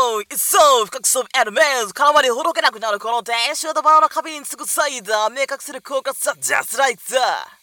そう深くそうエルメーズ絡まりほどけなくなるこの電子型バーの壁につくサイダー明確する効果さジャスライト